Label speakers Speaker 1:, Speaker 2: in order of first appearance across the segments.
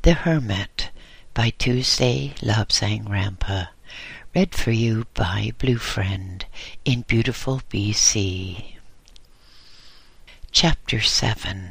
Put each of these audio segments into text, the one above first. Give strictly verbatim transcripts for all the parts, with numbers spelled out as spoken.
Speaker 1: The Hermit by Tuesday Lobsang Rampa. Read for you by Blue Friend in beautiful B C. Chapter seven.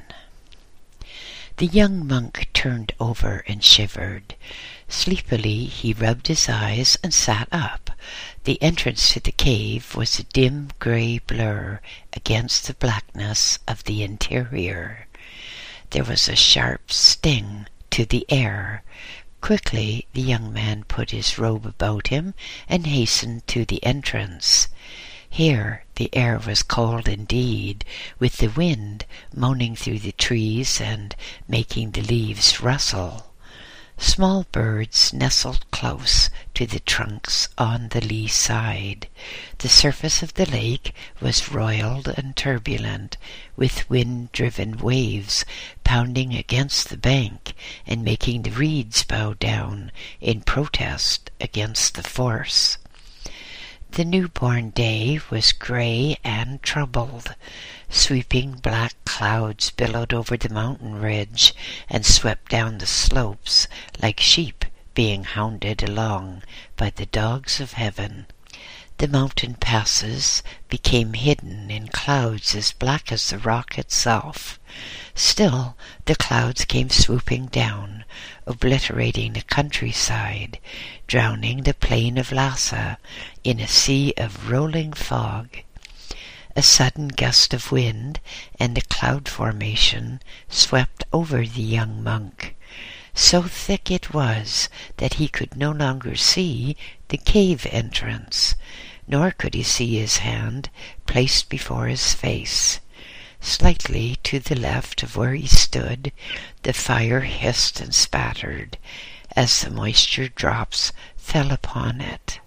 Speaker 1: The young monk turned over and shivered. Sleepily he rubbed his eyes and sat up. The entrance to the cave was a dim grey blur against the blackness of the interior. There was a sharp sting to the air. Quickly the young man put his robe about him and hastened to the entrance. Here the air was cold indeed, with the wind moaning through the trees and making the leaves rustle. Small birds nestled close to the trunks on the lee side. The surface of the lake was roiled and turbulent, with wind-driven waves pounding against the bank and making the reeds bow down in protest against the force. The newborn day was grey and troubled. Sweeping black clouds billowed over the mountain ridge and swept down the slopes like sheep being hounded along by the dogs of heaven. The mountain passes became hidden in clouds as black as the rock itself. Still, the clouds came swooping down, obliterating the countryside, drowning the plain of Lhasa in a sea of rolling fog. A sudden gust of wind and a cloud formation swept over the young monk. So thick it was that he could no longer see the cave entrance, nor could he see his hand placed before his face. Slightly to the left of where he stood, the fire hissed and spattered as the moisture drops fell upon it.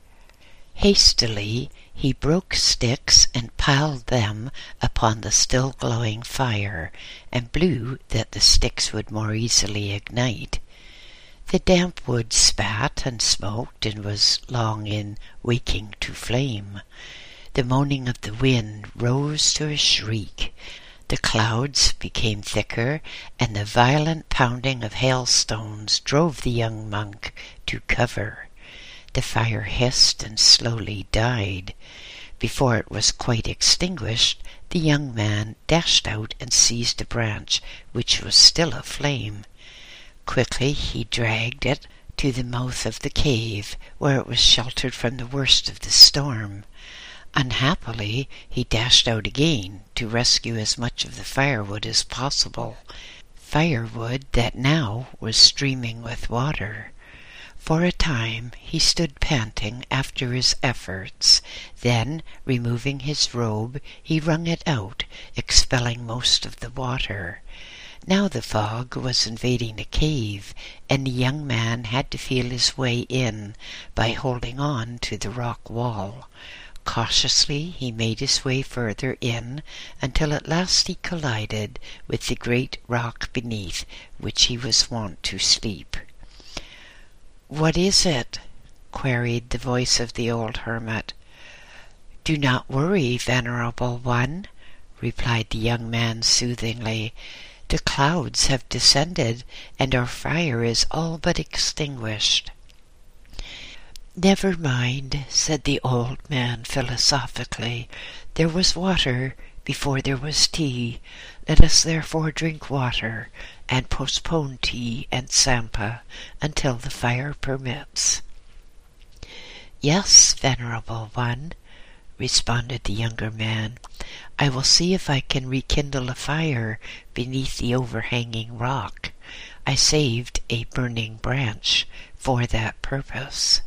Speaker 1: Hastily he broke sticks and piled them upon the still glowing fire, and blew that the sticks would more easily ignite. The damp wood spat and smoked and was long in waking to flame. The moaning of the wind rose to a shriek. The clouds became thicker, and the violent pounding of hailstones drove the young monk to cover. The fire hissed and slowly died. Before it was quite extinguished, the young man dashed out and seized a branch which was still aflame. Quickly he dragged it to the mouth of the cave, where it was sheltered from the worst of the storm. Unhappily, he dashed out again to rescue as much of the firewood as possible, firewood that now was streaming with water. For a time he stood panting after his efforts. Then, removing his robe, he wrung it out, expelling most of the water. Now the fog was invading the cave, and the young man had to feel his way in by holding on to the rock wall. Cautiously he made his way further in, until at last he collided with the great rock beneath which he was wont to sleep. "What is it?" queried the voice of the old hermit. "Do not worry, venerable one," replied the young man soothingly. "The clouds have descended, and our fire is all but extinguished." "Never mind," said the old man philosophically. "There was water before there was tea. Let us therefore drink water, and postpone tea and sampa until the fire permits." "Yes, venerable one," responded the younger man. "I will see if I can rekindle a fire beneath the overhanging rock. I saved a burning branch for that purpose."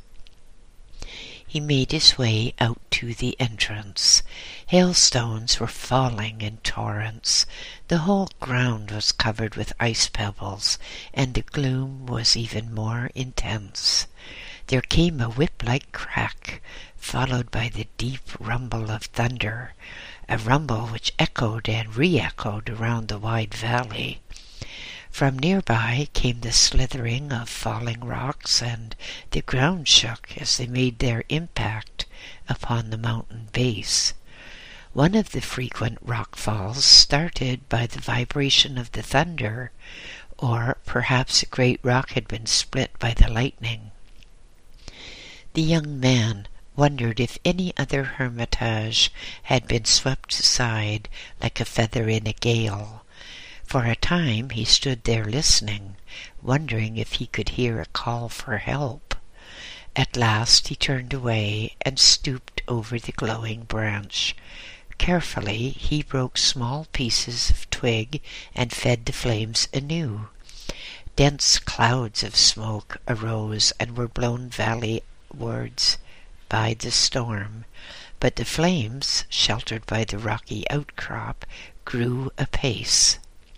Speaker 1: He made his way out to the entrance. Hailstones were falling in torrents. The whole ground was covered with ice pebbles, and the gloom was even more intense. There came a whip-like crack, followed by the deep rumble of thunder, a rumble which echoed and re-echoed around the wide valley. From nearby came the slithering of falling rocks, and the ground shook as they made their impact upon the mountain base. One of the frequent rock falls started by the vibration of the thunder, or perhaps a great rock had been split by the lightning. The young man wondered if any other hermitage had been swept aside like a feather in a gale. For a time he stood there listening, wondering if he could hear a call for help. At last he turned away and stooped over the glowing branch. Carefully he broke small pieces of twig and fed the flames anew. Dense clouds of smoke arose and were blown valleywards by the storm, but the flames, sheltered by the rocky outcrop, grew apace.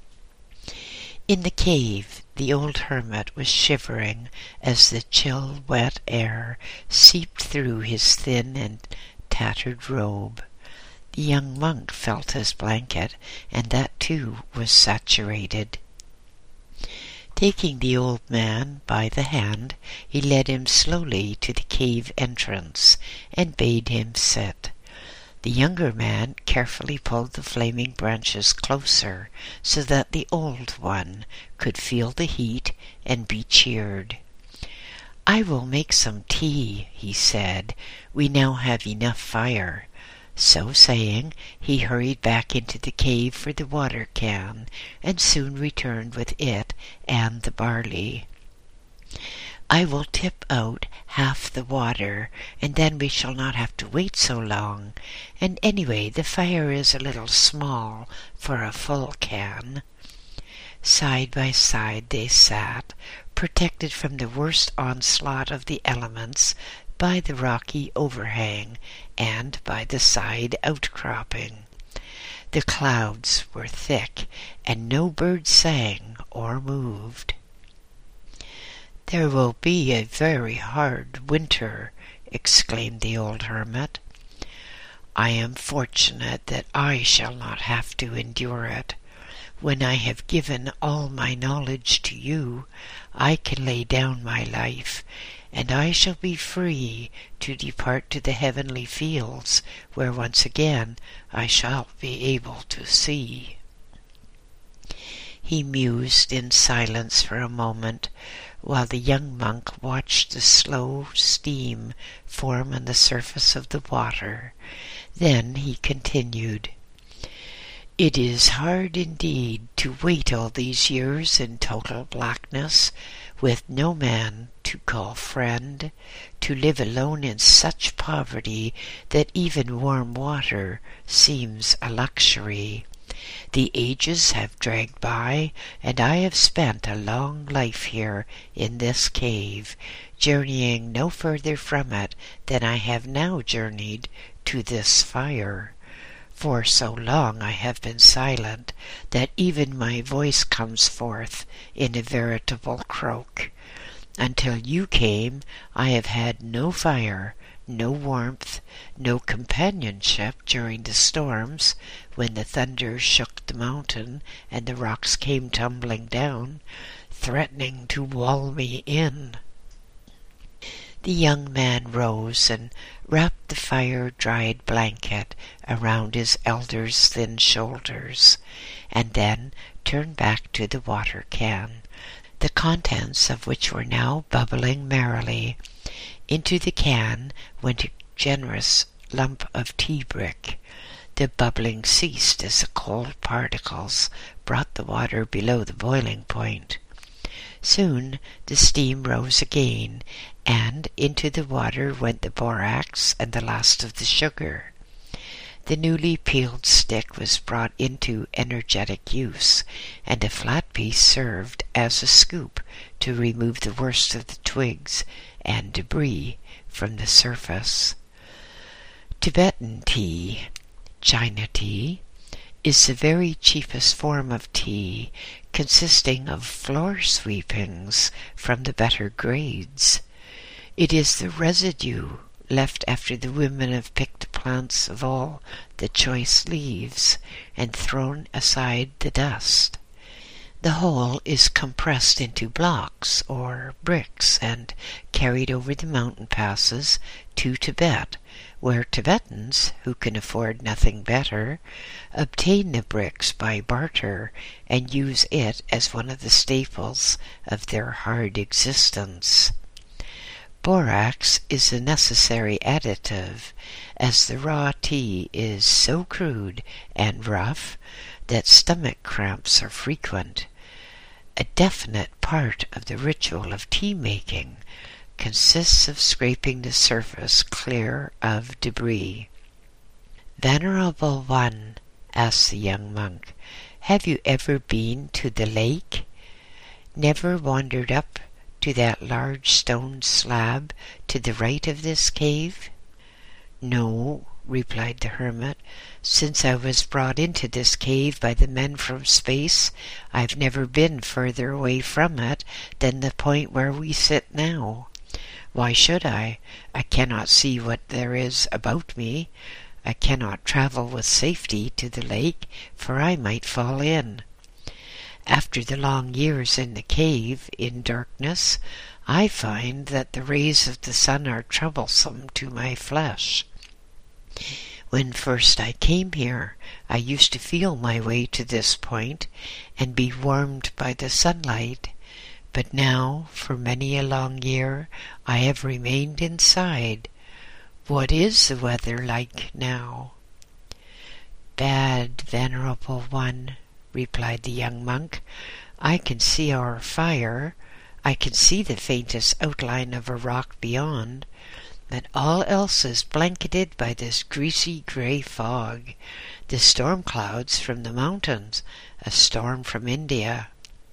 Speaker 1: In the cave, the old hermit was shivering as the chill, wet air seeped through his thin and tattered robe. The young monk felt his blanket, and that too was saturated. Taking the old man by the hand, he led him slowly to the cave entrance and bade him sit. The younger man carefully pulled the flaming branches closer so that the old one could feel the heat and be cheered. "I will make some tea," he said. "We now have enough fire." So saying, he hurried back into the cave for the water can, and soon returned with it and the barley. "I will tip out half the water, and then we shall not have to wait so long. And anyway, the fire is a little small for a full can." Side by side they sat, protected from the worst onslaught of the elements by the rocky overhang and by the side outcropping. The clouds were thick, and no bird sang or moved. "There will be a very hard winter," exclaimed the old hermit. "I am fortunate that I shall not have to endure it. When I have given all my knowledge to you, I can lay down my life, and I shall be free to depart to the heavenly fields, where once again I shall be able to see." He mused in silence for a moment, while the young monk watched the slow steam form on the surface of the water. Then he continued, "It is hard indeed to wait all these years in total blackness, with no man to call friend, to live alone in such poverty that even warm water seems a luxury. The ages have dragged by, and I have spent a long life here in this cave, journeying no further from it than I have now journeyed to this fire. For so long I have been silent that even my voice comes forth in a veritable croak. Until you came, I have had no fire, no warmth, no companionship during the storms, when the thunder shook the mountain and the rocks came tumbling down, threatening to wall me in." The young man rose and wrapped the fire-dried blanket around his elder's thin shoulders, and then turned back to the water can, the contents of which were now bubbling merrily. Into the can went a generous lump of tea brick. The bubbling ceased as the cold particles brought the water below the boiling point. Soon the steam rose again, and into the water went the borax and the last of the sugar. The newly peeled stick was brought into energetic use, and a flat piece served as a scoop to remove the worst of the twigs and debris from the surface. Tibetan tea, China tea, is the very cheapest form of tea, consisting of floor sweepings from the better grades. It is the residue left after the women have picked the plants of all the choice leaves and thrown aside the dust. The whole is compressed into blocks or bricks and carried over the mountain passes to Tibet, where Tibetans, who can afford nothing better, obtain the bricks by barter and use it as one of the staples of their hard existence. Borax is a necessary additive, as the raw tea is so crude and rough that stomach cramps are frequent. A definite part of the ritual of tea-making consists of scraping the surface clear of debris. "Venerable one," asked the young monk, "have you ever been to the lake? Never wandered up to that large stone slab to the right of this cave?" "No," replied the hermit. "Since I was brought into this cave by the men from space, I've never been further away from it than the point where we sit now. Why should I? I cannot see what there is about me. I cannot travel with safety to the lake, for I might fall in. After the long years in the cave, in darkness, I find that the rays of the sun are troublesome to my flesh. When first I came here, I used to feel my way to this point and be warmed by the sunlight, but now, for many a long year, I have remained inside. What is the weather like now?" "Bad, venerable one," replied the young monk. "I can see our fire. I can see the faintest outline of a rock beyond, but all else is blanketed by this greasy grey fog, the storm clouds from the mountains, a storm from India."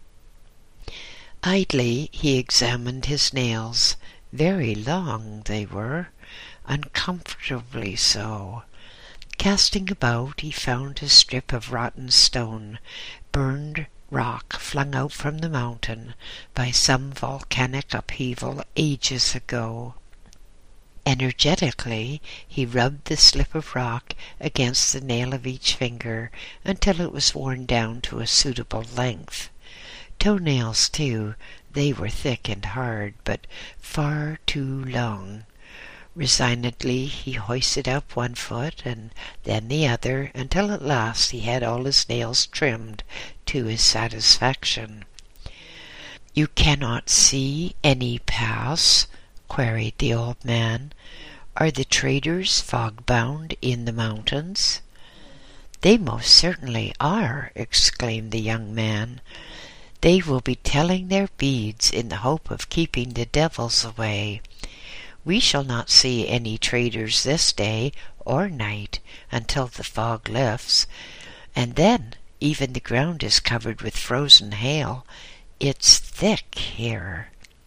Speaker 1: Idly he examined his nails. Very long they were, uncomfortably so. Casting about, he found a strip of rotten stone, burned rock flung out from the mountain by some volcanic upheaval ages ago. Energetically he rubbed the slip of rock against the nail of each finger until it was worn down to a suitable length. Toenails, too, they were thick and hard, but far too long. Resignedly he hoisted up one foot and then the other, until at last he had all his nails trimmed to his satisfaction. "You cannot see any pass?" queried the old man. "Are the traders fog-bound in the mountains?" "They most certainly are," exclaimed the young man. "They will be telling their beads in the hope of keeping the devils away. We shall not see any traders this day or night until the fog lifts, and then even the ground is covered with frozen hail. It's thick here."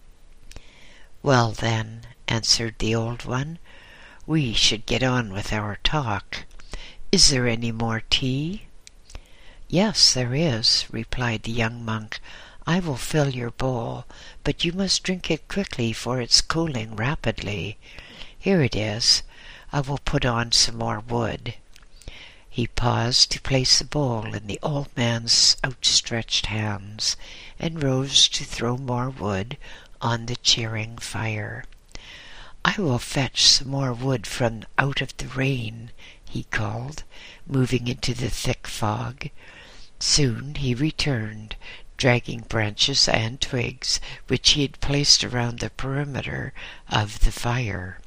Speaker 1: "Well then," answered the old one, "we should get on with our talk. Is there any more tea?" "Yes, there is," replied the young monk. "I will fill your bowl, but you must drink it quickly, for it's cooling rapidly. Here it is. I will put on some more wood." He paused to place the bowl in the old man's outstretched hands, and rose to throw more wood on the cheering fire. "I will fetch some more wood from out of the rain," he called, moving into the thick fog. Soon he returned, dragging branches and twigs which he had placed around the perimeter of the fire.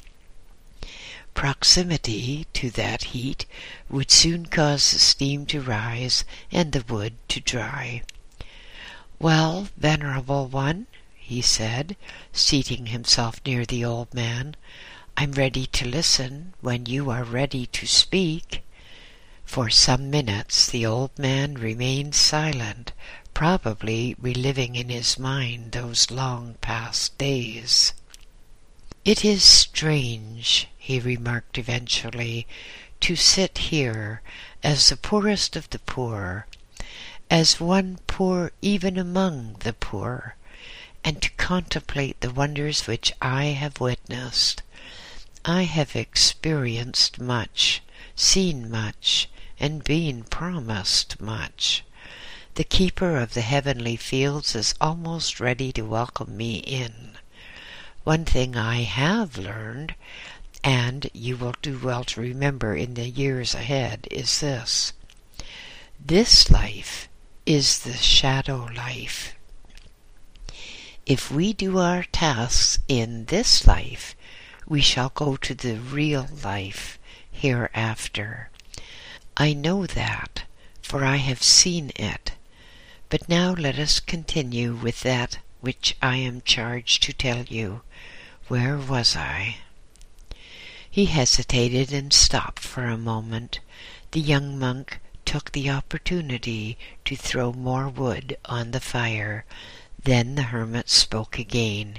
Speaker 1: Proximity to that heat would soon cause the steam to rise and the wood to dry. "Well, venerable one," he said, seating himself near the old man, "I'm ready to listen when you are ready to speak." For some minutes the old man remained silent, probably reliving in his mind those long past days. "It is strange," he remarked eventually, "to sit here as the poorest of the poor, as one poor even among the poor, and to contemplate the wonders which I have witnessed. I have experienced much, seen much, and been promised much. The keeper of the heavenly fields is almost ready to welcome me in. One thing I have learned, and you will do well to remember in the years ahead, is this. This life is the shadow life. If we do our tasks in this life, we shall go to the real life hereafter. I know that, for I have seen it. But now let us continue with that which I am charged to tell you. Where was I? He hesitated and stopped for a moment. The young monk took the opportunity to throw more wood on the fire. Then the hermit spoke again.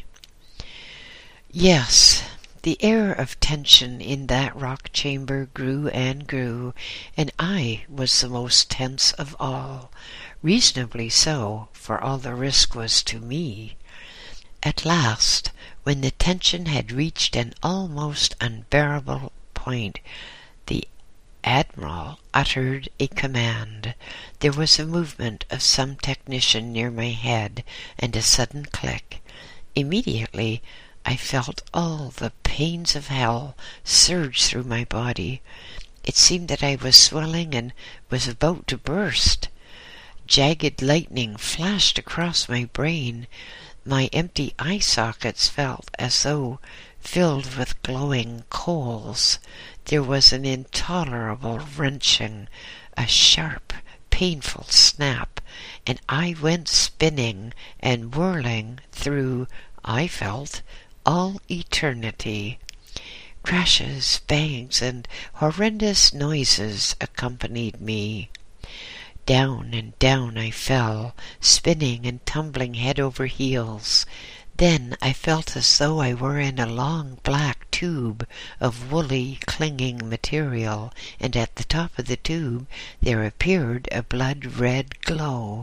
Speaker 1: Yes, the air of tension in that rock chamber grew and grew, and I was the most tense of all, reasonably so, for all the risk was to me. At last, when the tension had reached an almost unbearable point, the Admiral uttered a command. There was a movement of some technician near my head, and a sudden click. Immediately I felt all the pains of hell surge through my body. It seemed that I was swelling and was about to burst. Jagged lightning flashed across my brain. My empty eye sockets felt as though filled with glowing coals. There was an intolerable wrenching, a sharp, painful snap, and I went spinning and whirling through, I felt, all eternity. Crashes, bangs, and horrendous noises accompanied me. Down and down I fell, spinning and tumbling head over heels. Then I felt as though I were in a long black tube of woolly, clinging material, and at the top of the tube there appeared a blood-red glow.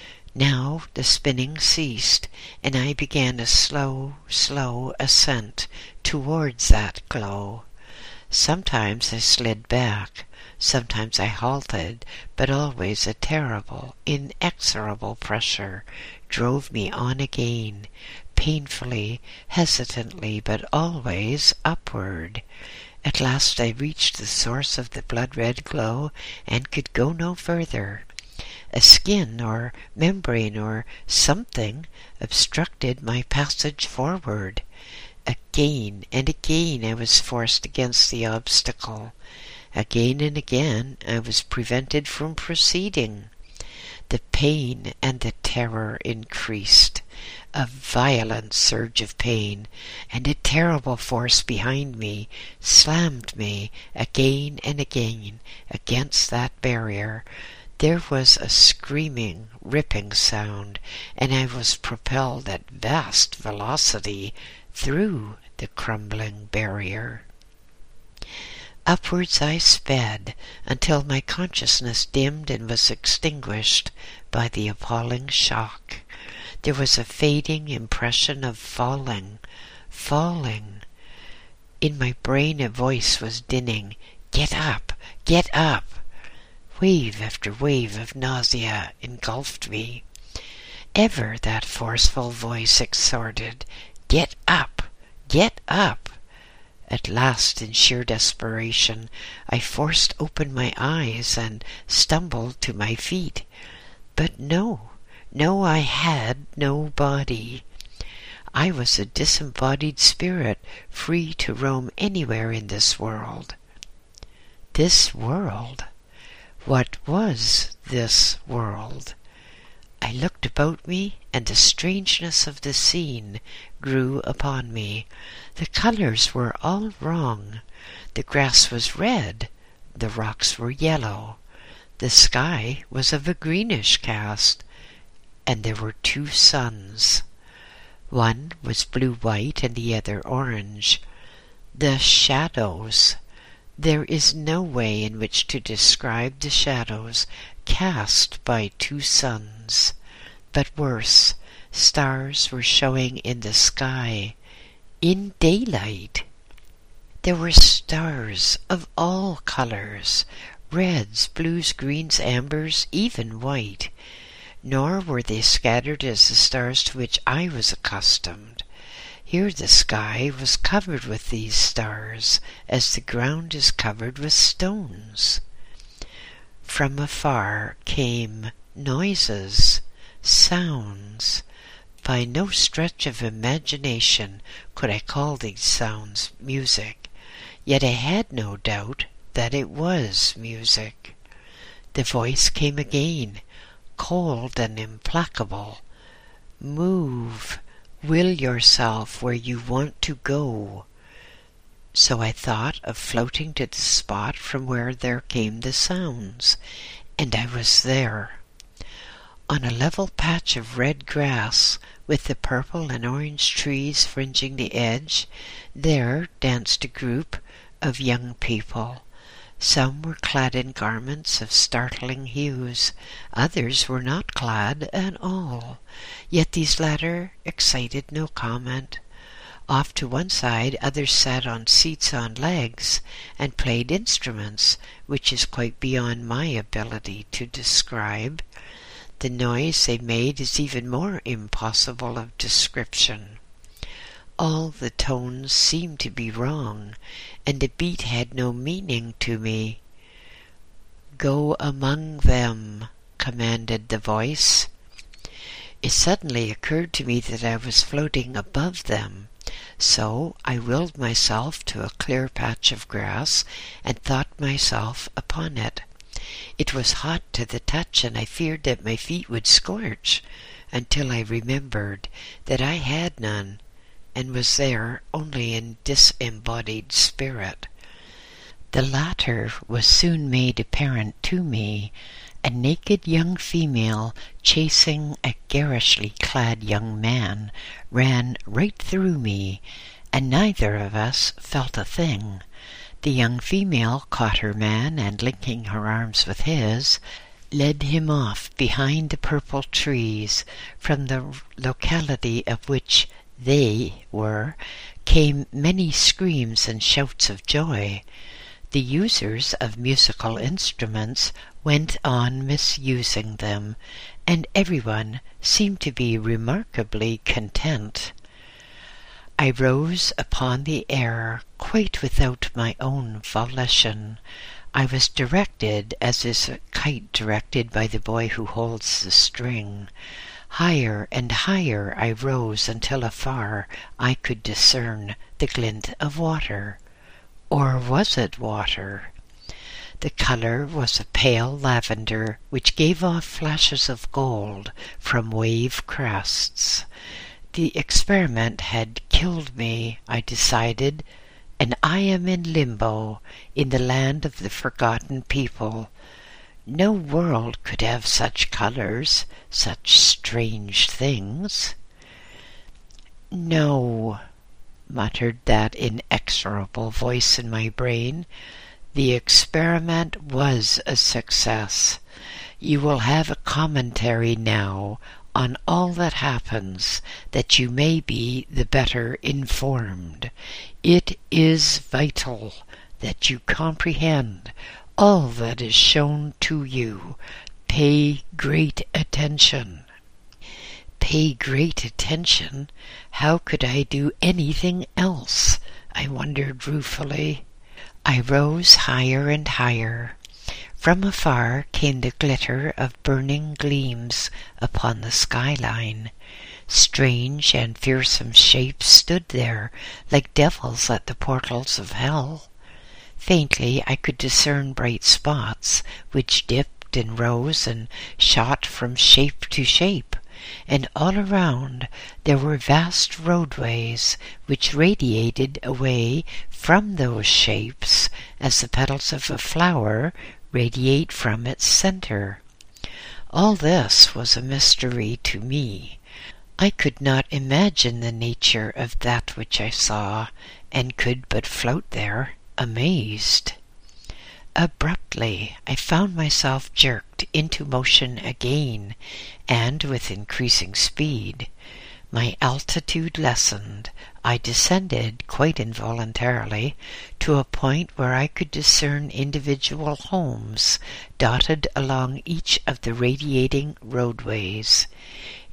Speaker 1: Now the spinning ceased, and I began a slow, slow ascent towards that glow. Sometimes I slid back, sometimes I halted, but always a terrible, inexorable pressure drove me on again, painfully, hesitantly, but always upward. At last I reached the source of the blood-red glow and could go no further. A skin or membrane or something obstructed my passage forward. Again and again I was forced against the obstacle. Again and again I was prevented from proceeding. The pain and the terror increased. A violent surge of pain and a terrible force behind me slammed me again and again against that barrier. There was a screaming, ripping sound, and I was propelled at vast velocity through the crumbling barrier. Upwards I sped until my consciousness dimmed and was extinguished by the appalling shock. There was a fading impression of falling, falling. In my brain a voice was dinning, "Get up, get up!" Wave after wave of nausea engulfed me. Ever that forceful voice exhorted, "Get up, get up!" At last, in sheer desperation, I forced open my eyes and stumbled to my feet. But no, no, I had no body. I was a disembodied spirit, free to roam anywhere in this world. This world? What was this world? I looked about me, and the strangeness of the scene grew upon me. The colors were all wrong. The grass was red, the rocks were yellow, the sky was of a greenish cast, and there were two suns. One was blue-white and the other orange. The shadows. There is no way in which to describe the shadows cast by two suns. But worse, stars were showing in the sky, in daylight. There were stars of all colors, reds, blues, greens, ambers, even white. Nor were they scattered as the stars to which I was accustomed. Here the sky was covered with these stars, as the ground is covered with stones. From afar came noises, sounds. By no stretch of imagination could I call these sounds music, yet I had no doubt that it was music. The voice came again, cold and implacable. Move, will yourself where you want to go. So I thought of floating to the spot from where there came the sounds, and I was there. On a level patch of red grass, with the purple and orange trees fringing the edge, there danced a group of young people. Some were clad in garments of startling hues, others were not clad at all, yet these latter excited no comment. Off to one side others sat on seats on legs and played instruments, which is quite beyond my ability to describe. The noise they made is even more impossible of description. All the tones seemed to be wrong, and the beat had no meaning to me. "Go among them," commanded the voice. It suddenly occurred to me that I was floating above them, so I willed myself to a clear patch of grass and thought myself upon it. It was hot to the touch, and I feared that my feet would scorch, until I remembered that I had none, and was there only in disembodied spirit. The latter was soon made apparent to me, a naked young female chasing a garishly clad young man ran right through me, and neither of us felt a thing. The young female caught her man, and linking her arms with his, led him off behind the purple trees, from the locality of which they were, came many screams and shouts of joy. The users of musical instruments went on misusing them, and everyone seemed to be remarkably content. I rose upon the air quite without my own volition. I was directed as is a kite directed by the boy who holds the string. Higher and higher I rose until afar I could discern the glint of water. Or was it water? The color was a pale lavender, which gave off flashes of gold from wave crests. The experiment had killed me, I decided, and I am in limbo, in the land of the forgotten people. No world could have such colors, such strange things. "No," muttered that inexorable voice in my brain. "The experiment was a success. You will have a commentary now on all that happens, that you may be the better informed. It is vital that you comprehend all that is shown to you. Pay great attention." Pay great attention? How could I do anything else? I wondered ruefully. I rose higher and higher. From afar came the glitter of burning gleams upon the skyline. Strange and fearsome shapes stood there, like devils at the portals of hell. Faintly I could discern bright spots, which dipped and rose and shot from shape to shape, and all around there were vast roadways, which radiated away from those shapes as the petals of a flower radiate from its center. All this was a mystery to me. I could not imagine the nature of that which I saw, and could but float there, amazed. Abruptly I found myself jerked into motion again, and with increasing speed. My altitude lessened. I descended, quite involuntarily, to a point where I could discern individual homes dotted along each of the radiating roadways.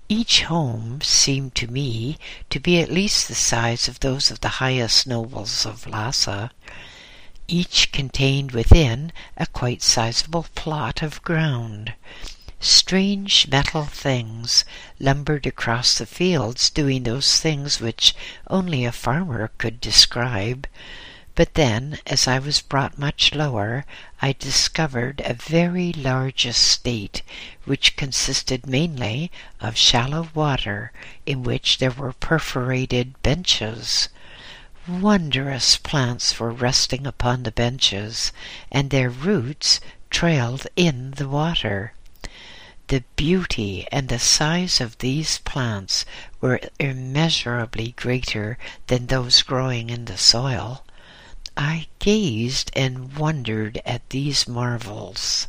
Speaker 1: Each home seemed to me to be at least the size of those of the highest nobles of Lhasa. Each contained within a quite sizable plot of ground. Strange metal things lumbered across the fields, doing those things which only a farmer could describe. But then, as I was brought much lower, I discovered a very large estate, which consisted mainly of shallow water, in which there were perforated benches. Wondrous plants were resting upon the benches, and their roots trailed in the water. The beauty and the size of these plants were immeasurably greater than those growing in the soil. I gazed and wondered at these marvels.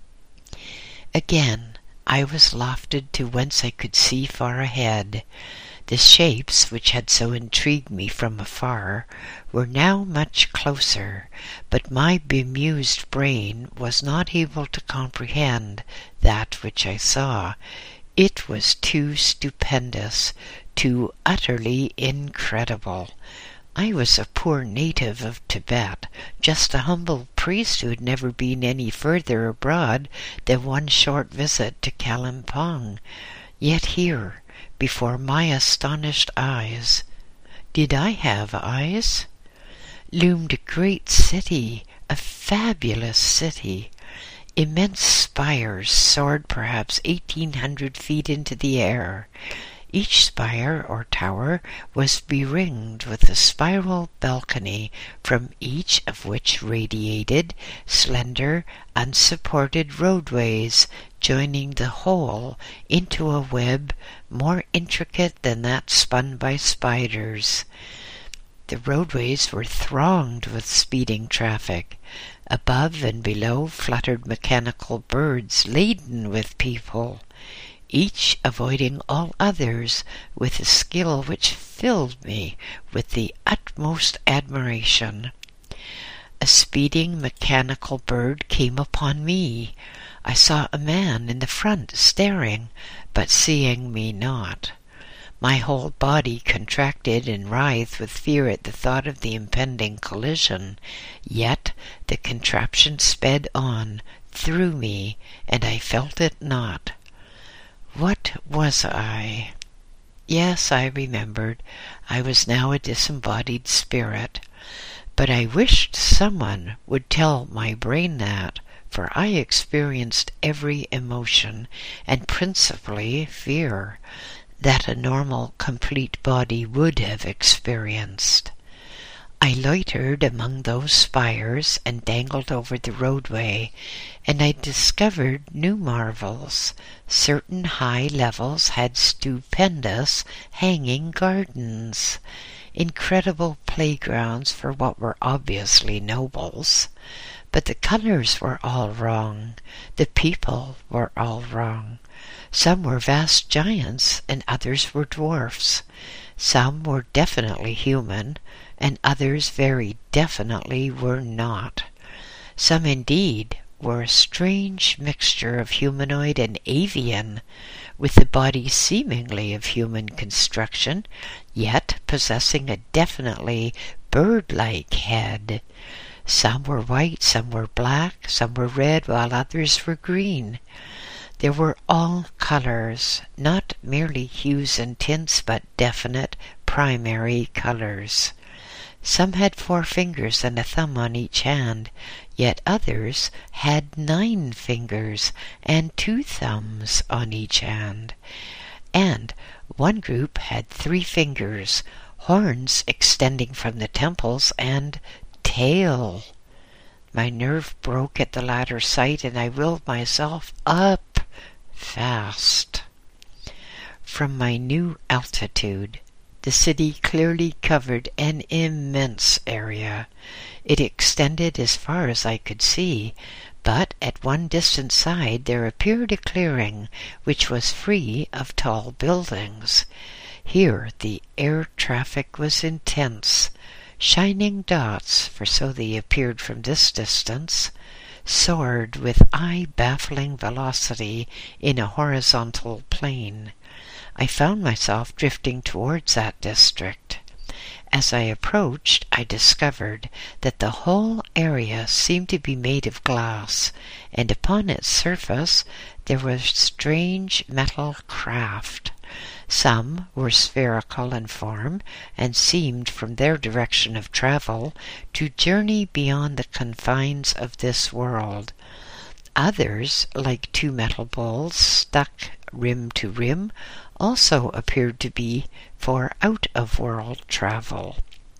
Speaker 1: Again, I was lofted to whence I could see far ahead. The shapes which had so intrigued me from afar were now much closer, but my bemused brain was not able to comprehend that which I saw. It was too stupendous, too utterly incredible. I was a poor native of Tibet, just a humble priest who had never been any further abroad than one short visit to Kalimpong. Yet here, before my astonished eyes, did I have eyes? Loomed a great city, a fabulous city. Immense spires soared perhaps eighteen hundred feet into the air. Each spire or tower was beringed with a spiral balcony, from each of which radiated slender, unsupported roadways, joining the whole into a web more intricate than that spun by spiders. The roadways were thronged with speeding traffic. Above and below fluttered mechanical birds laden with people, each avoiding all others with a skill which filled me with the utmost admiration. A speeding mechanical bird came upon me. I saw a man in the front staring, but seeing me not. My whole body contracted and writhed with fear at the thought of the impending collision, yet the contraption sped on through me, and I felt it not. What was I? Yes, I remembered. I was now a disembodied spirit. But I wished someone would tell my brain that, for I experienced every emotion, and principally fear, that a normal, complete body would have experienced. I loitered among those spires and dangled over the roadway, and I discovered new marvels. Certain high levels had stupendous hanging gardens, incredible playgrounds for what were obviously nobles. But the colors were all wrong. The people were all wrong. Some were vast giants, and others were dwarfs. Some were definitely human, and others very definitely were not. Some indeed were a strange mixture of humanoid and avian, with the body seemingly of human construction, yet possessing a definitely bird-like head. Some were white, some were black, some were red, while others were green. There were all colors, not merely hues and tints, but definite primary colors. Some had four fingers and a thumb on each hand, yet others had nine fingers and two thumbs on each hand. And one group had three fingers, horns extending from the temples, and tail. My nerve broke at the latter sight, and I willed myself up fast. From my new altitude, the city clearly covered an immense area. It extended as far as I could see, but at one distant side there appeared a clearing which was free of tall buildings. Here the air traffic was intense. Shining dots, for so they appeared from this distance, soared with eye-baffling velocity in a horizontal plane. I found myself drifting towards that district. As I approached, I discovered that the whole area seemed to be made of glass, and upon its surface there was strange metal craft. Some were spherical in form, and seemed, from their direction of travel, to journey beyond the confines of this world. Others, like two metal bowls stuck rim to rim, also appeared to be for out-of-world travel.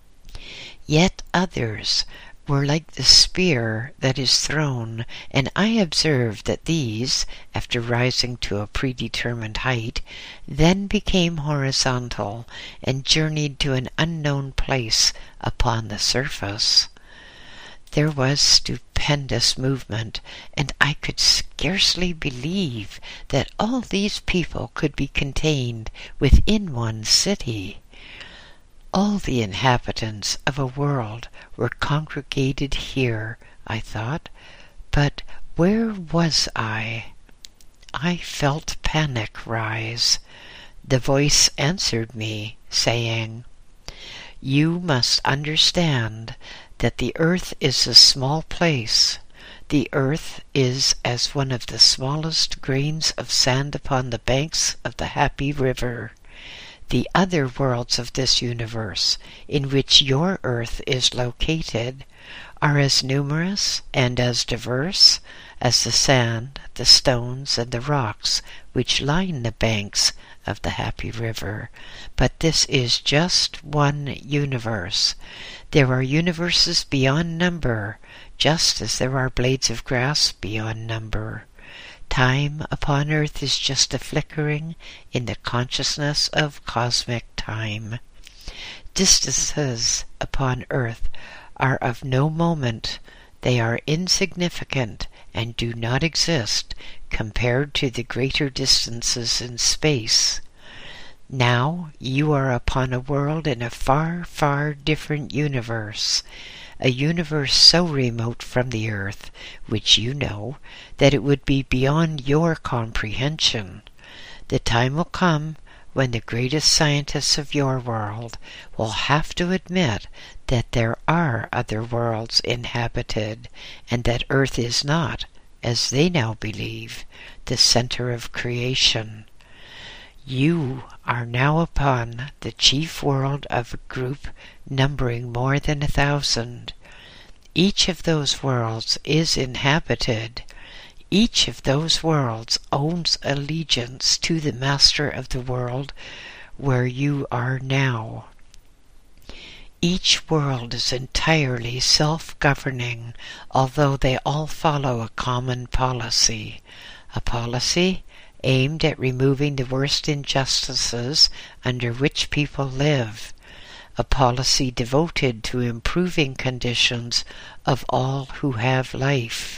Speaker 1: Yet others were like the spear that is thrown, and I observed that these, after rising to a predetermined height, then became horizontal and journeyed to an unknown place upon the surface. There was stupendous movement, and I could scarcely believe that all these people could be contained within one city. All the inhabitants of a world were congregated here, I thought, but where was I? I felt panic rise. The voice answered me, saying, "You must understand that the earth is a small place. The earth is as one of the smallest grains of sand upon the banks of the happy river. The other worlds of this universe, in which your earth is located, are as numerous and as diverse as the sand, the stones, and the rocks which line the banks of the happy river. But this is just one universe. There are universes beyond number, just as there are blades of grass beyond number. Time upon earth is just a flickering in the consciousness of cosmic time. Distances upon earth are of no moment. They are insignificant and do not exist compared to the greater distances in space. Now you are upon a world in a far, far different universe, a universe so remote from the earth, which you know, that it would be beyond your comprehension. The time will come when the greatest scientists of your world will have to admit that there are other worlds inhabited, and that earth is not, as they now believe, the center of creation. You are now upon the chief world of a group numbering more than a thousand. Each of those worlds is inhabited. Each of those worlds owns allegiance to the master of the world where you are now. Each world is entirely self-governing, although they all follow a common policy, a policy aimed at removing the worst injustices under which people live, a policy devoted to improving conditions of all who have life.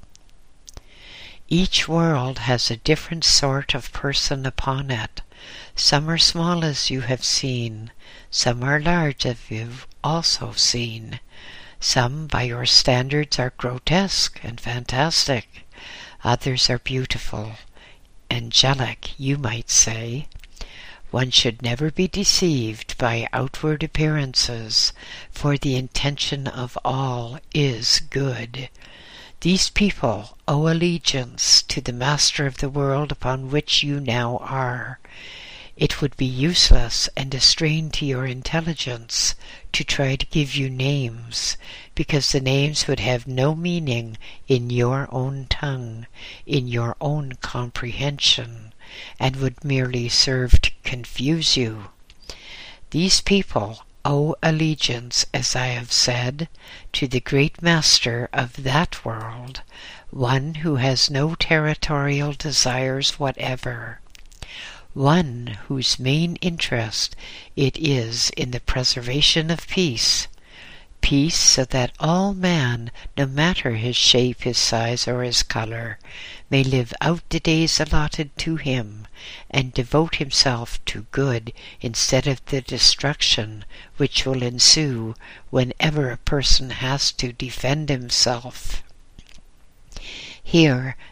Speaker 1: Each world has a different sort of person upon it. Some are small, as you have seen. Some are large, as you've also seen. Some, by your standards, are grotesque and fantastic. Others are beautiful, angelic, you might say. One should never be deceived by outward appearances, for the intention of all is good. These people owe allegiance to the master of the world upon which you now are. It would be useless and a strain to your intelligence to try to give you names, because the names would have no meaning in your own tongue, in your own comprehension, and would merely serve to confuse you. These people owe allegiance, as I have said, to the great master of that world, one who has no territorial desires whatever, one whose main interest it is in the preservation of peace, peace so that all man, no matter his shape, his size, or his color, may live out the days allotted to him, and devote himself to good instead of the destruction which will ensue whenever a person has to defend himself. Here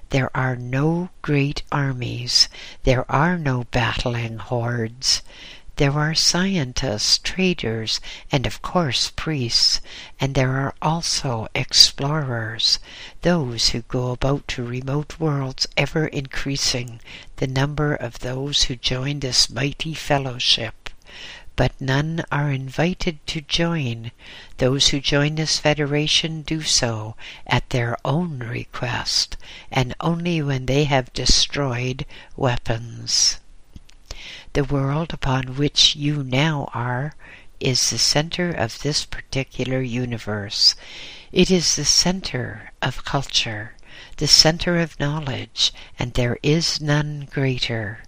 Speaker 1: there are no great armies, there are no battling hordes. There are scientists, traders, and of course priests, and there are also explorers, those who go about to remote worlds, ever increasing the number of those who join this mighty fellowship. But none are invited to join. Those who join this federation do so at their own request, and only when they have destroyed weapons. The world upon which you now are is the center of this particular universe. It is the center of culture, the center of knowledge, and there is none greater.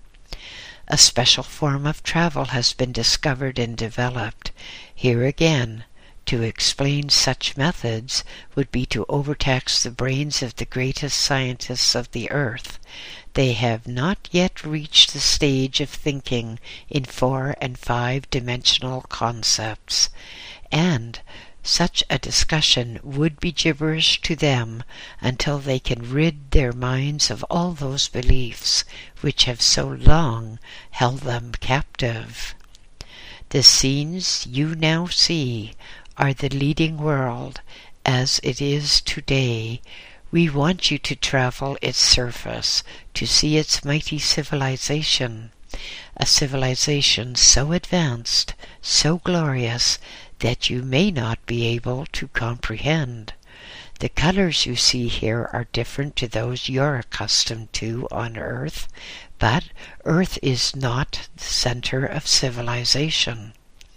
Speaker 1: A special form of travel has been discovered and developed. Here again, to explain such methods would be to overtax the brains of the greatest scientists of the earth. They have not yet reached the stage of thinking in four- and five-dimensional concepts, and such a discussion would be gibberish to them until they can rid their minds of all those beliefs which have so long held them captive. The scenes you now see are the leading world as it is today. We want you to travel its surface, to see its mighty civilization, a civilization so advanced, so glorious, that you may not be able to comprehend. The colors you see here are different to those you're accustomed to on Earth, but Earth is not the center of civilization.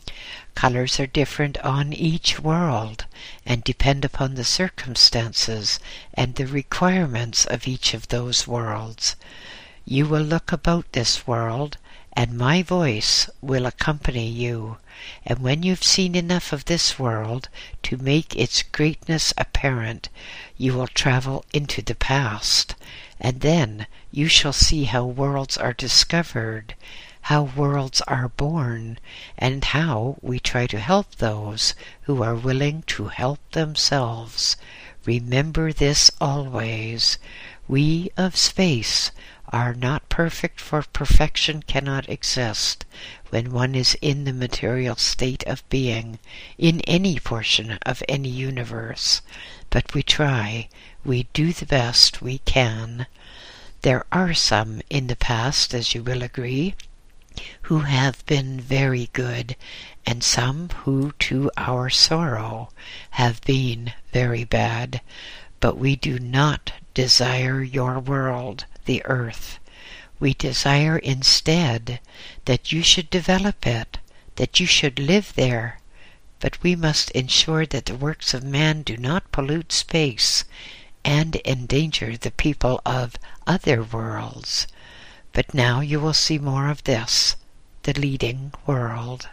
Speaker 1: Colors are different on each world and depend upon the circumstances and the requirements of each of those worlds. You will look about this world, and my voice will accompany you, and when you've seen enough of this world to make its greatness apparent, you will travel into the past, and then you shall see how worlds are discovered, how worlds are born, and how we try to help those who are willing to help themselves. Remember this always. We of space are not perfect, for perfection cannot exist when one is in the material state of being, in any portion of any universe. But we try, we do the best we can. There are some in the past, as you will agree, who have been very good, and some who, to our sorrow, have been very bad. But we do not desire your world, the earth. We desire instead that you should develop it, that you should live there. But we must ensure that the works of man do not pollute space and endanger the people of other worlds. But now you will see more of this, the leading world.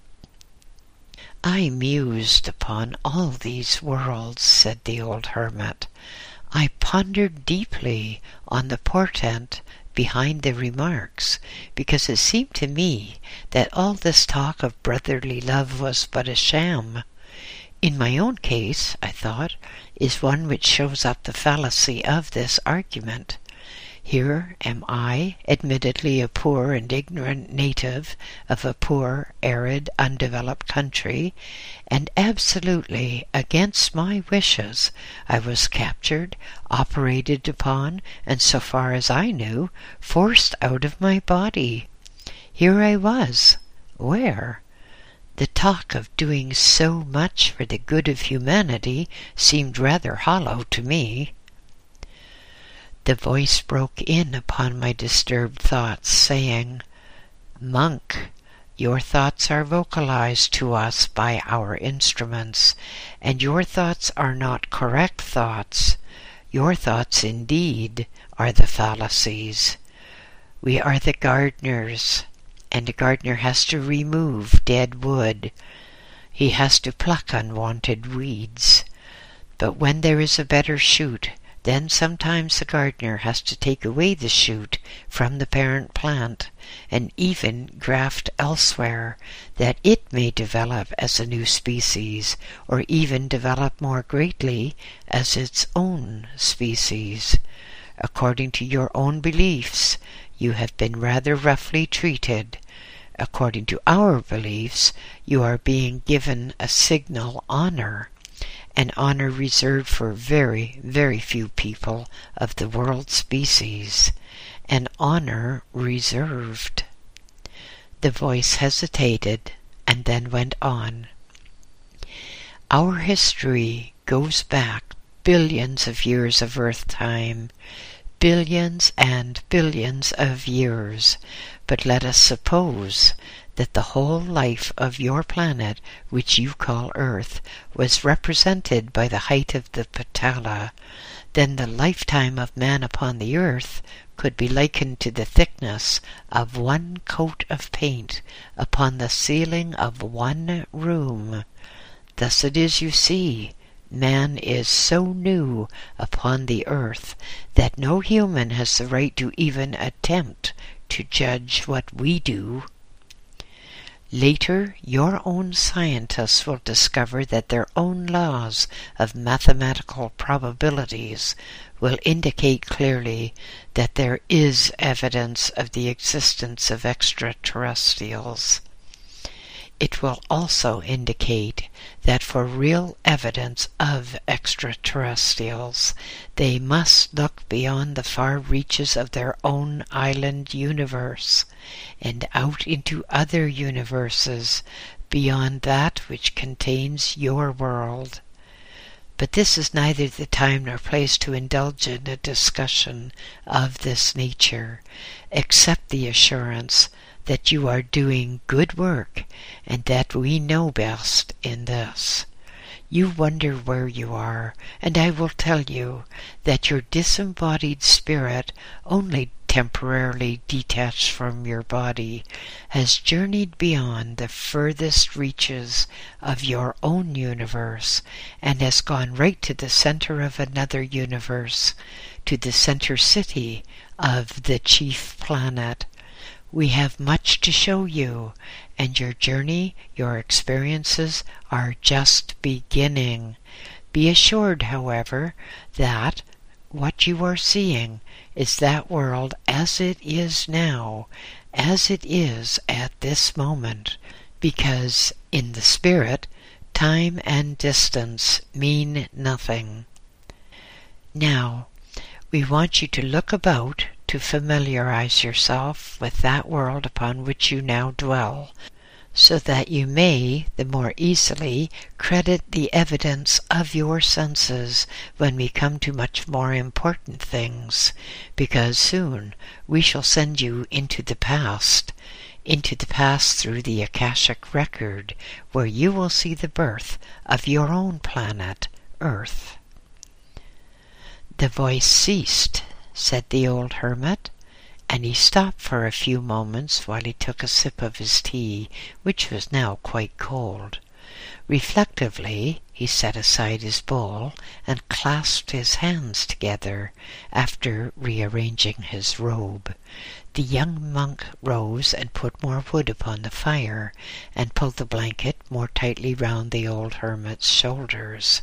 Speaker 1: I mused upon all these worlds, said the old hermit. I pondered deeply on the portent behind the remarks, because it seemed to me that all this talk of brotherly love was but a sham. In my own case, I thought, is one which shows up the fallacy of this argument. Here am I, admittedly a poor and ignorant native of a poor, arid, undeveloped country, and absolutely against my wishes I was captured, operated upon, and so far as I knew, forced out of my body. Here I was. Where? The talk of doing so much for the good of humanity seemed rather hollow to me. The voice broke in upon my disturbed thoughts, saying, Monk, your thoughts are vocalized to us by our instruments, and your thoughts are not correct thoughts. Your thoughts, indeed, are the fallacies. We are the gardeners, and a gardener has to remove dead wood. He has to pluck unwanted weeds. But when there is a better shoot, then sometimes the gardener has to take away the shoot from the parent plant and even graft elsewhere, that it may develop as a new species, or even develop more greatly as its own species. According to your own beliefs, you have been rather roughly treated. According to our beliefs, you are being given a signal honor, an honor reserved for very, very few people of the world species, an honor reserved. The voice hesitated and then went on. Our history goes back billions of years of Earth time, billions and billions of years, but let us suppose that the whole life of your planet, which you call Earth, was represented by the height of the Patala. Then the lifetime of man upon the earth could be likened to the thickness of one coat of paint upon the ceiling of one room. Thus it is, you see, man is so new upon the earth that no human has the right to even attempt to judge what we do. Later, your own scientists will discover that their own laws of mathematical probabilities will indicate clearly that there is evidence of the existence of extraterrestrials. It will also indicate that for real evidence of extraterrestrials, they must look beyond the far reaches of their own island universe and out into other universes beyond that which contains your world. But this is neither the time nor place to indulge in a discussion of this nature. Accept the assurance that you are doing good work, and that we know best in this. You wonder where you are, and I will tell you that your disembodied spirit, only temporarily detached from your body, has journeyed beyond the furthest reaches of your own universe, and has gone right to the center of another universe, to the center city of the chief planet. We have much to show you, and your journey, your experiences are just beginning. Be assured, however, that what you are seeing is that world as it is now, as it is at this moment, because in the spirit, time and distance mean nothing. Now, we want you to look about to familiarize yourself with that world upon which you now dwell, so that you may the more easily credit the evidence of your senses when we come to much more important things, because soon we shall send you into the past, into the past through the Akashic record, where you will see the birth of your own planet, Earth. The voice ceased, said the old hermit, and he stopped for a few moments while he took a sip of his tea, which was now quite cold. Reflectively, he set aside his bowl and clasped his hands together after rearranging his robe. The young monk rose and put more wood upon the fire and pulled the blanket more tightly round the old hermit's shoulders.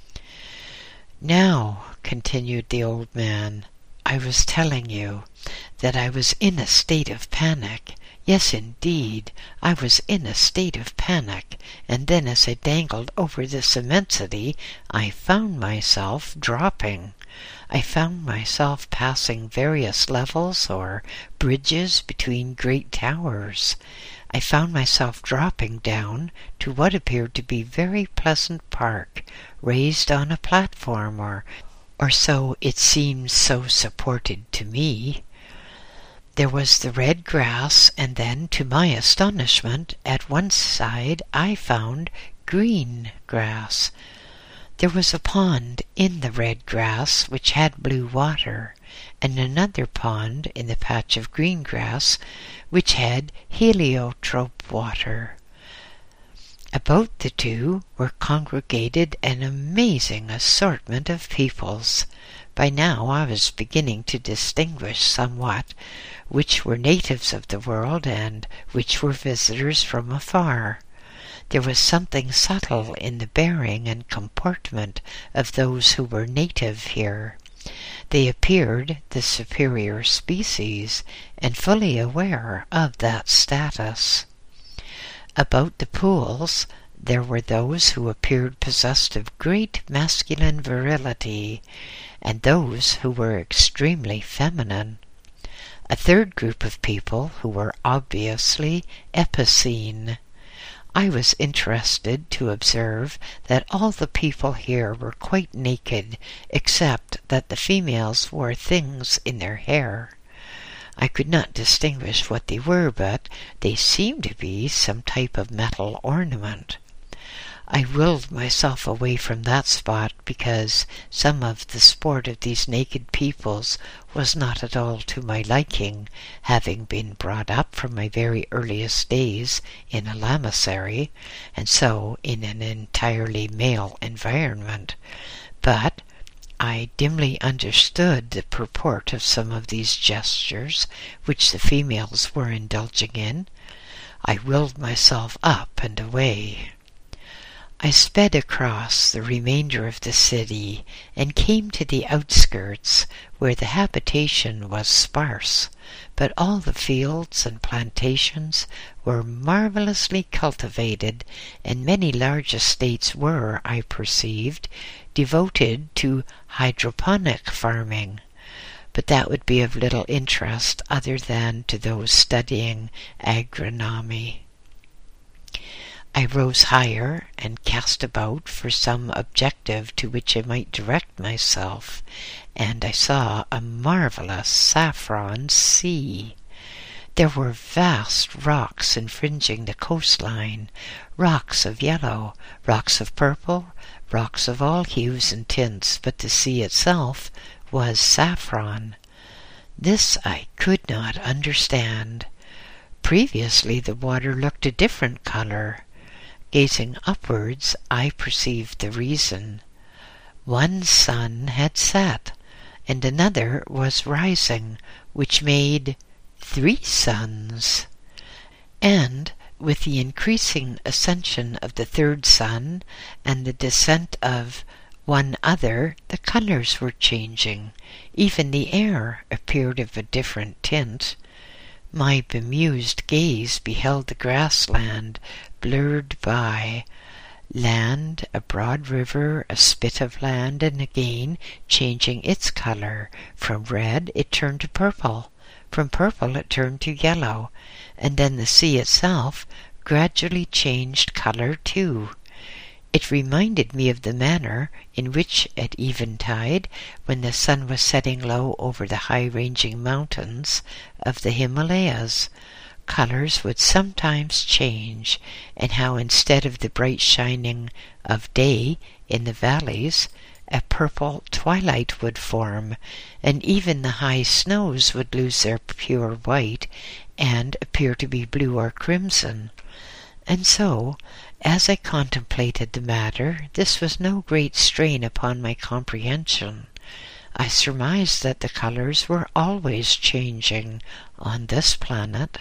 Speaker 1: "Now," continued the old man, "I was telling you that I was in a state of panic. Yes, indeed, I was in a state of panic, and then as I dangled over this immensity, I found myself dropping. I found myself passing various levels or bridges between great towers. I found myself dropping down to what appeared to be very pleasant park, raised on a platform, or or so it seemed, so supported to me. There was the red grass, and then, to my astonishment, at one side I found green grass. There was a pond in the red grass which had blue water, and another pond in the patch of green grass which had heliotrope water. About the two were congregated an amazing assortment of peoples. By now I was beginning to distinguish somewhat which were natives of the world and which were visitors from afar. There was something subtle in the bearing and comportment of those who were native here. They appeared the superior species, and fully aware of that status. About the pools there were those who appeared possessed of great masculine virility, and those who were extremely feminine. A third group of people who were obviously epicene. I was interested to observe that all the people here were quite naked, except that the females wore things in their hair. I could not distinguish what they were, but they seemed to be some type of metal ornament. I willed myself away from that spot because some of the sport of these naked peoples was not at all to my liking, having been brought up from my very earliest days in a lamasery, and so in an entirely male environment. But I dimly understood the purport of some of these gestures which the females were indulging in. I willed myself up and away. I sped across the remainder of the city and came to the outskirts, where the habitation was sparse, but all the fields and plantations were marvelously cultivated, and many large estates were, I perceived, devoted to hydroponic farming. But that would be of little interest other than to those studying agronomy. I rose higher and cast about for some objective to which I might direct myself, and I saw a marvelous saffron sea. There were vast rocks infringing the coastline, rocks of yellow, rocks of purple, rocks of all hues and tints, but the sea itself was saffron. This I could not understand. Previously the water looked a different color. Gazing upwards, I perceived the reason. One sun had set, and another was rising, which made three suns. And with the increasing ascension of the third sun and the descent of one other, the colors were changing. Even the air appeared of a different tint. My bemused gaze beheld the grassland blurred by, land, a broad river, a spit of land, and again changing its color. From red it turned to purple, from purple it turned to yellow, and then the sea itself gradually changed color too. It reminded me of the manner in which at eventide, when the sun was setting low over the high-ranging mountains of the Himalayas, colors would sometimes change, and how instead of the bright shining of day in the valleys, a purple twilight would form, and even the high snows would lose their pure white and appear to be blue or crimson. And so, as I contemplated the matter, this was no great strain upon my comprehension. I surmised that the colors were always changing on this planet.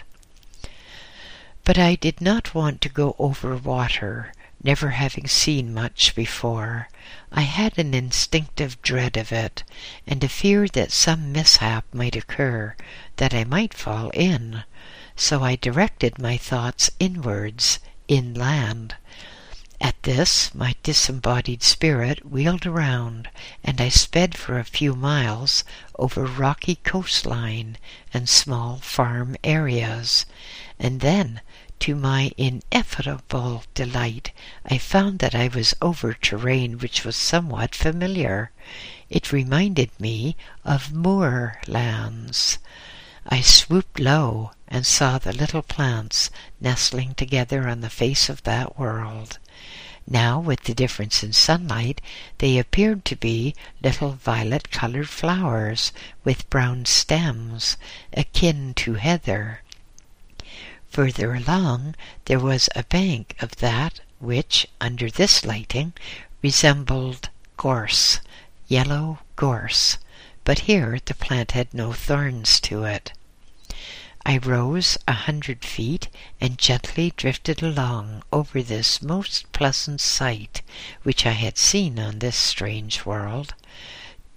Speaker 1: But I did not want to go over water, never having seen much before. I had an instinctive dread of it, and a fear that some mishap might occur, that I might fall in. So I directed my thoughts inwards, inland. At this, my disembodied spirit wheeled around, and I sped for a few miles over rocky coastline and small farm areas, and then, to my ineffable delight, I found that I was over terrain which was somewhat familiar. It reminded me of moor lands. I swooped low and saw the little plants nestling together on the face of that world. Now, with the difference in sunlight, they appeared to be little violet-colored flowers with brown stems, akin to heather. Further along, there was a bank of that which, under this lighting, resembled gorse, yellow gorse, but here the plant had no thorns to it. I rose a hundred feet and gently drifted along over this most pleasant sight which I had seen on this strange world.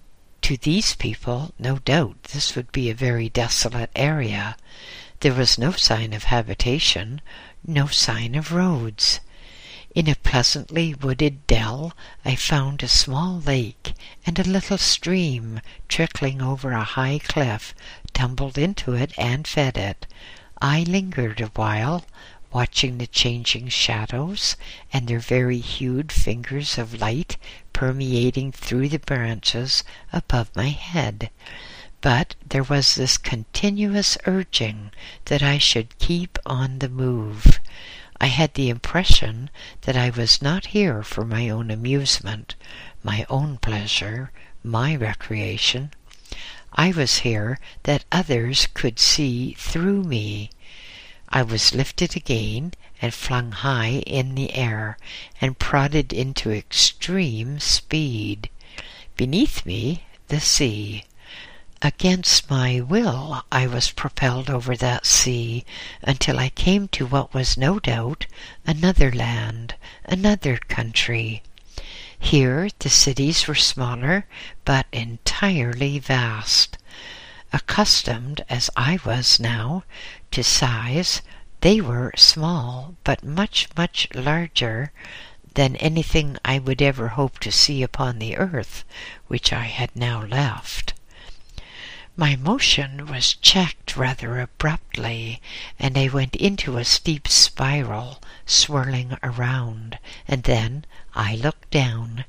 Speaker 1: To these people, no doubt, this would be a very desolate area. There was no sign of habitation, no sign of roads. In a pleasantly wooded dell I found a small lake, and a little stream trickling over a high cliff tumbled into it and fed it. I lingered a while, watching the changing shadows and their very hued fingers of light permeating through the branches above my head. But there was this continuous urging that I should keep on the move. I had the impression that I was not here for my own amusement, my own pleasure, my recreation. I was here that others could see through me. I was lifted again and flung high in the air and prodded into extreme speed. Beneath me, the sea. Against my will, I was propelled over that sea until I came to what was no doubt another land, another country. Here the cities were smaller, but entirely vast. Accustomed, as I was now, to size, they were small, but much, much larger than anything I would ever hope to see upon the earth, which I had now left. My motion was checked rather abruptly, and I went into a steep spiral, swirling around, and then I looked down.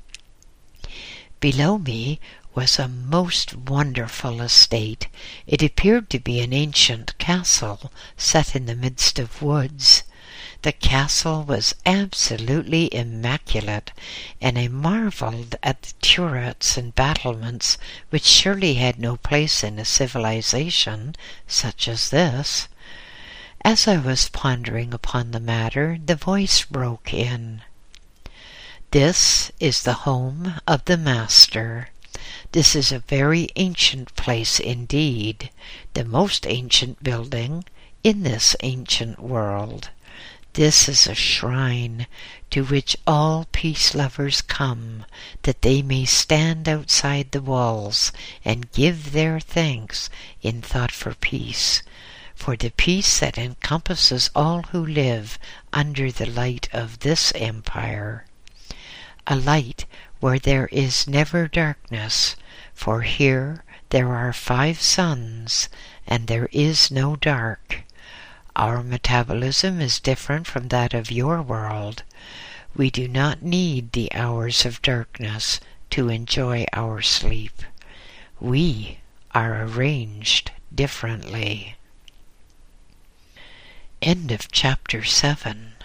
Speaker 1: Below me was a most wonderful estate. It appeared to be an ancient castle set in the midst of woods. The castle was absolutely immaculate, and I marveled at the turrets and battlements which surely had no place in a civilization such as this. As I was pondering upon the matter, the voice broke in. "This is the home of the Master. This is a very ancient place indeed, the most ancient building in this ancient world. This is a shrine to which all peace-lovers come, that they may stand outside the walls and give their thanks in thought for peace, for the peace that encompasses all who live under the light of this empire. A light where there is never darkness, for here there are five suns, and there is no dark. Our metabolism is different from that of your world. We do not need the hours of darkness to enjoy our sleep. We are arranged differently." End of chapter seven.